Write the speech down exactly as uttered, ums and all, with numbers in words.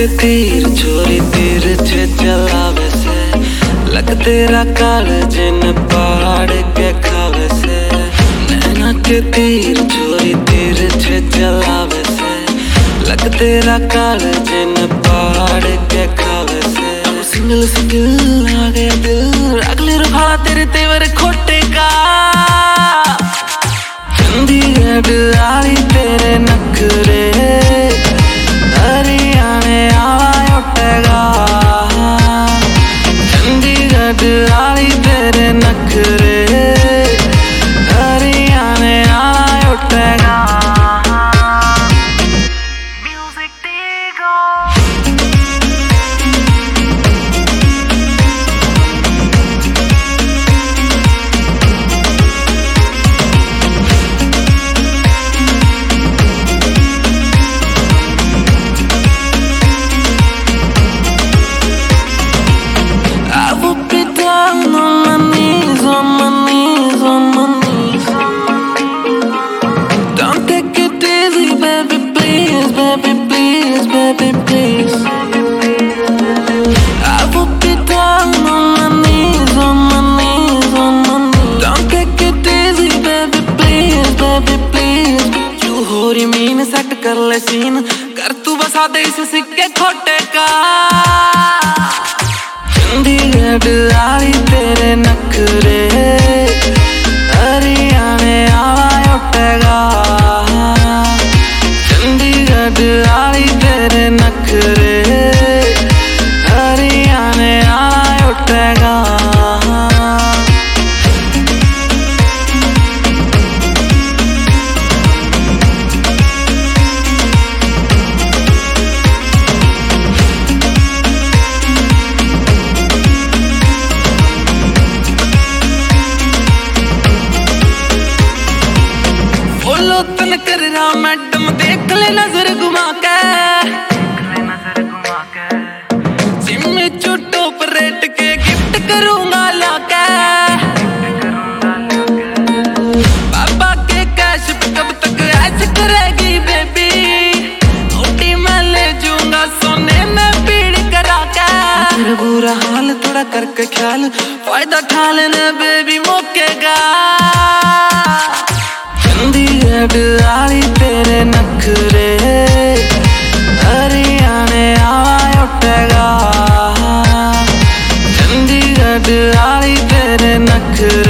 के तीर छोरी तीर छे चलावे से, लग तेरा काल जिन पहाड़ के खावे से। नैना के तीर छोरी तीर छे चलावे से, लग तेरा काल जिन पहाड़ के खावे से। सिंगल सिंगल आ गया दिल, अगले रुखा तेरे तेवर खोटे का। चंडीगढ़ आली तेरे नखरे, हरियाणे आला उठेगा। चंडीगढ़ आली तेरे नखरे, हरियाणे आला उठेगा। सेट कर ले सीन, कर तू बसा दे इस सिक्के खोटे का। चंडीगढ़ आली तेरे नखरे, हरियाणे आला उठेगा। चंडीगढ़ आली तेरे नखरे, हरियाणे आला उठेगा। तन कर रहा मैडम देख ले नजर घुमा के, जिम छोटो पर रेट के गिफ्ट करूंगा लाके। पापा के कैश पे कब तक ऐश करेगी बेबी, ओटी मैं ले जाऊंगा सोने में पीड़ करा के। तेरा बुरा हाल थोड़ा करके ख्याल, फायदा उठा लेना बेबी मौके का। चंडीगढ़ आली तेरे नखरे, हरियाणे आला उठेगा। चंडीगढ़ आली तेरे नखरे।